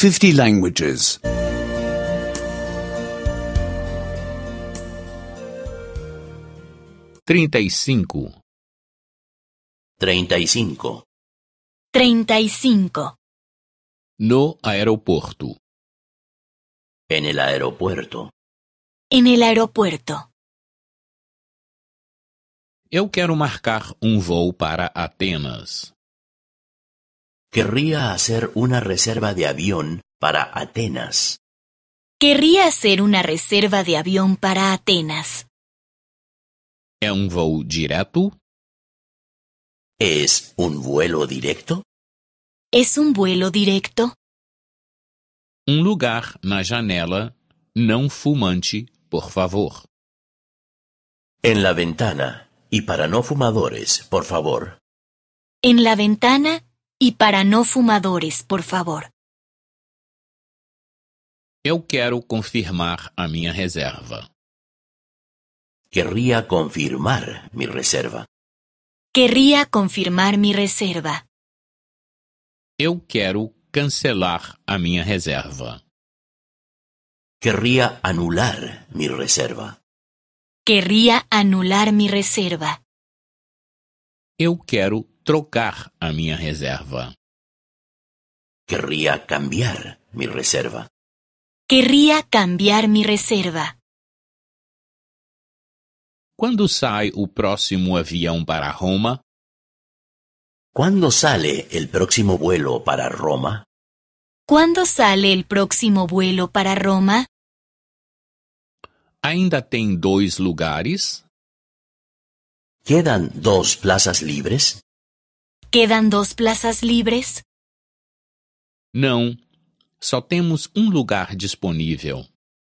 50 languages. 35. 35. 35. No aeroporto. En el aeropuerto. En el aeropuerto. Eu quero marcar voo para Atenas. Querría hacer una reserva de avión para Atenas. Querría hacer una reserva de avión para Atenas. É voo direto? ¿Es un vuelo directo? ¿Es un vuelo directo? Lugar na janela, não fumante, por favor. En la ventana. Y para no fumadores, por favor. En la ventana y para no fumadores, por favor. Eu quero confirmar a minha reserva. Querría confirmar mi reserva. Querría confirmar mi reserva. Eu quero cancelar a minha reserva. Querría anular mi reserva. Querría anular mi reserva. Eu quero trocar a minha reserva. Querría cambiar mi reserva. Querría cambiar mi reserva. Quando sai o próximo avião para Roma? ¿Cuándo sale el próximo vuelo para Roma? ¿Cuándo sale el próximo vuelo para Roma? Ainda tem 2 lugares? ¿Quedan 2 plazas libres? ¿Quedan 2 plazas libres? Não, só temos lugar disponível.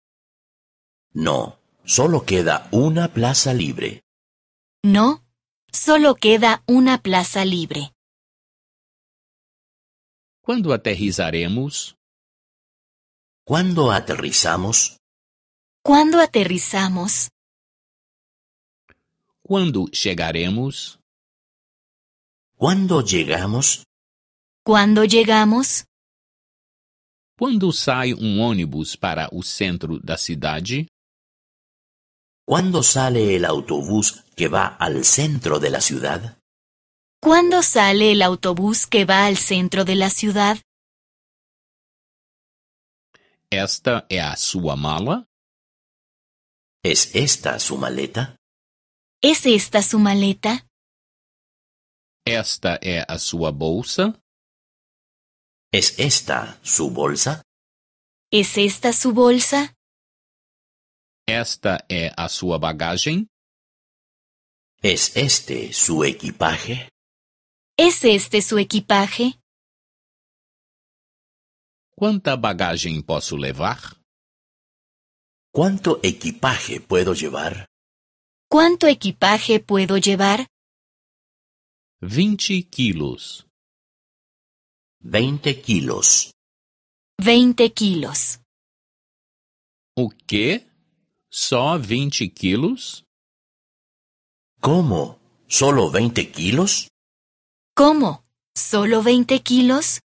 No, solo queda una plaza libre. No, solo queda una plaza libre. Quando aterrissaremos? ¿Cuándo aterrizamos? ¿Cuándo aterrizamos? Quando chegaremos? ¿Cuándo llegamos? ¿Cuándo llegamos? Quando sai ônibus para o centro da cidade? ¿Cuándo sale el autobús que va al centro de la ciudad? ¿Cuándo sale el autobús que va al centro de la ciudad? Esta é a sua mala? ¿Es esta su maleta? ¿Es esta su maleta? Esta é a sua bolsa? ¿Es esta su bolsa? ¿Es esta su bolsa? Esta é a sua bagagem? ¿Es este su equipaje? ¿Es este su equipaje? Quanta bagagem posso levar? ¿Cuánto equipaje puedo llevar? ¿Cuánto equipaje puedo llevar? 20 quilos. 20 kilos. 20 kilos. O quê? Só 20 quilos? ¿Cómo? ¿Solo 20 kilos? ¿Cómo? ¿Solo 20 kilos?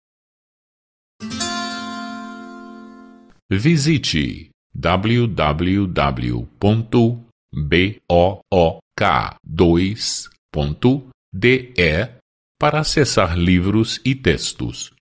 Visite www.book2.de para acessar livros e textos.